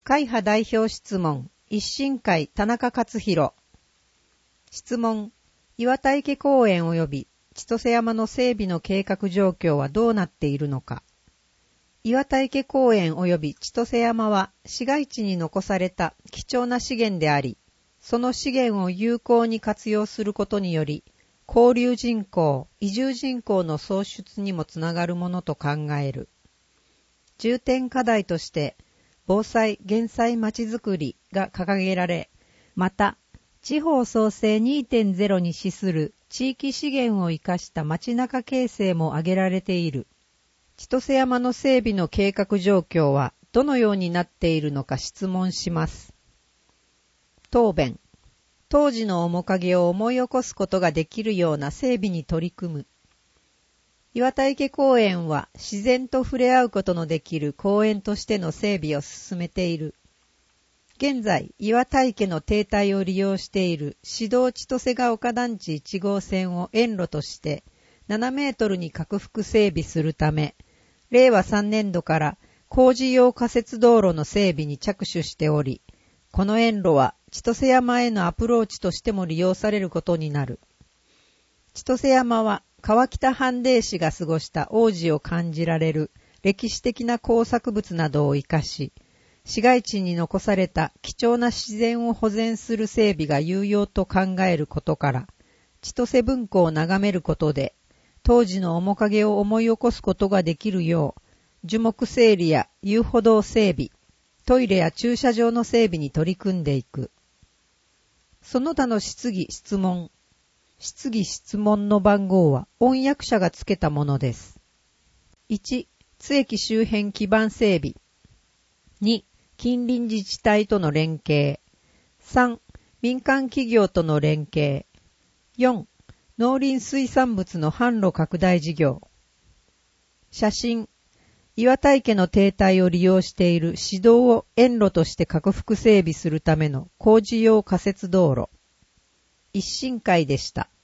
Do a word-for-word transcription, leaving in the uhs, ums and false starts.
会派代表質問、一新会田中勝弘。質問、岩田池公園及び千歳山の整備の計画状況はどうなっているのか。岩田池公園及び千歳山は市街地に残された貴重な資源であり、その資源を有効に活用することにより、交流人口、移住人口の創出にもつながるものと考える。重点課題として、防災・減災まちづくりが掲げられ、また、地方創生 にてんゼロ に資する地域資源を生かした街中形成も挙げられている。千歳山の整備の計画状況はどのようになっているのか質問します。答弁。当時の面影を思い起こすことができるような整備に取り組む。岩田池公園は自然と触れ合うことのできる公園としての整備を進めている。現在、岩田池の堤体を利用している市道千歳ヶ丘団地いち号線を園路としてななメートルに拡幅整備するため、れいわさんねんどから工事用仮設道路の整備に着手しており、この園路は千歳山へのアプローチとしても利用されることになる。千歳山は川北藩邸士が過ごした往時を感じられる歴史的な工作物などを生かし、市街地に残された貴重な自然を保全する整備が有用と考えることから、千歳文庫を眺めることで、当時の面影を思い起こすことができるよう、樹木整理や遊歩道整備、トイレや駐車場の整備に取り組んでいく。その他の質疑質問。質疑質問の番号は音訳者がつけたものです。いち、津駅周辺基盤整備。に、近隣自治体との連携。さん、民間企業との連携。よん、農林水産物の販路拡大事業。写真。岩田池の堤体を利用している市道を園路として拡幅整備するための工事用仮設道路。一新会でした。